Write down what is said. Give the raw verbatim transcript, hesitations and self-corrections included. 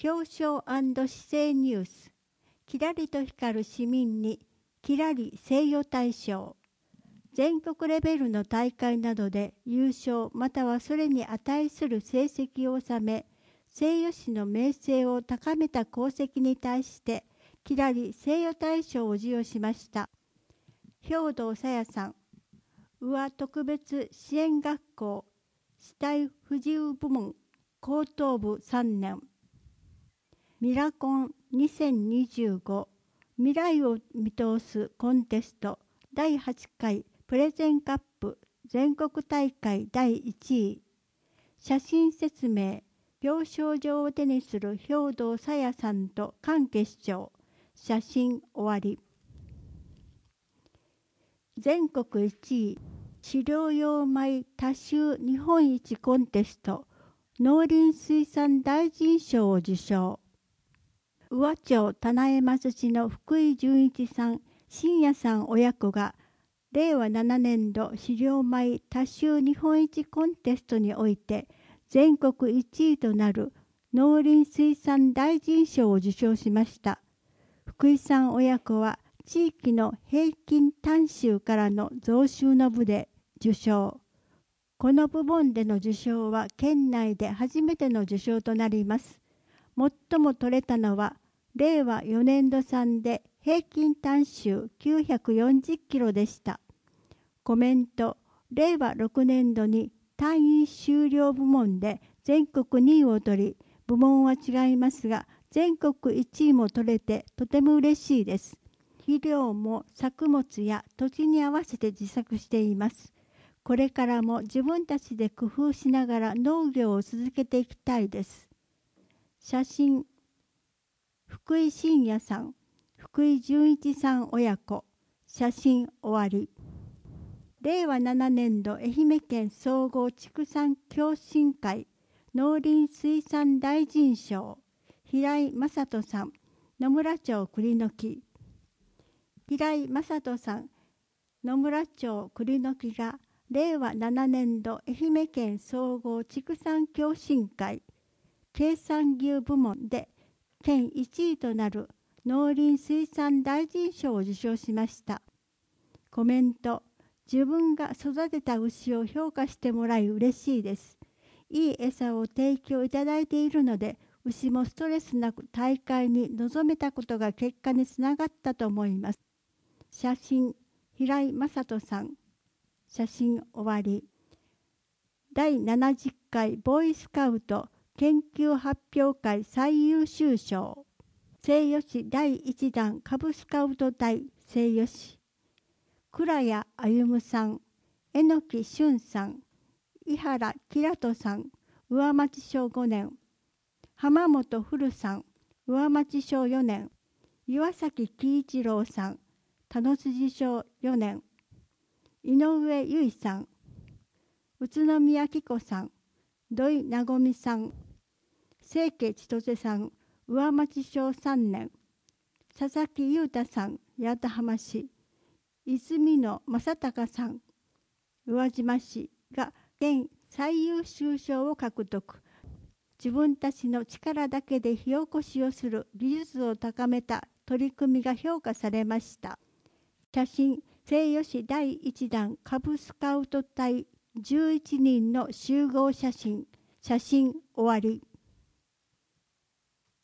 表彰&市政ニュース。きらりと光る市民にきらり名誉大賞。全国レベルの大会などで優勝またはそれに値する成績を収め、名誉市の名声を高めた功績に対してきらり名誉大賞を授与しました。兵藤さやさん、宇和特別支援学校肢体不自由部門高等部さんねん。ミラコンにせんにじゅうご未来を見通すコンテストだいはちかいプレゼンカップ全国大会だいいちい。写真説明。表彰状を手にする兵藤さやさんと関係市長。写真終わり。全国いちい飼料用米多収日本一コンテスト農林水産大臣賞を受賞。宇和町棚江松市の福井純一さん、信也さん親子がれいわななねんど飼料米多収日本一コンテストにおいて全国いちいとなる農林水産大臣賞を受賞しました。福井さん親子は地域の平均単収からの増収の部で受賞。この部門での受賞は県内で初めての受賞となります。最も取れたのはれいわよねんど産で平均単収きゅうひゃくよんじゅっキロでした。コメント。れいわろくねんどに単位収量部門で全国にいを取り、部門は違いますが全国いちいも取れてとても嬉しいです。肥料も作物や土地に合わせて自作しています。これからも自分たちで工夫しながら農業を続けていきたいです。写真。福井信也さん、福井純一さん親子。写真終わり。れいわななねんど愛媛県総合畜産共進会農林水産大臣賞。平井正人さん、野村町栗の木。平井正人さん、野村町栗の木がれいわななねんど愛媛県総合畜産共進会経産牛部門で県いちいとなる農林水産大臣賞を受賞しました。コメント。自分が育てた牛を評価してもらい嬉しいです。いい餌を提供いただいているので、牛もストレスなく大会に臨めたことが結果につながったと思います。写真。平井正人さん。写真終わり。だいななじゅっかいボーイスカウト研究発表会最優秀賞。西予市だいいちだんカブスカウト隊西予市。倉谷歩さん、榎木俊さん、井原きらとさん、上町小ごねん。浜本古さん、上町小よねん。岩崎喜一郎さん、田野筋小よねん。井上由衣さん、宇都宮紀子さん、土井なごみさん、清家千歳さん、上町小さんねん。佐々木裕太さん、八幡浜市。泉野正隆さん、宇和島市が県最優秀賞を獲得。自分たちの力だけで火起こしをする技術を高めた取り組みが評価されました。写真。西予市だいいちだんカブスカウト隊じゅういちにんの集合写真。写真終わり。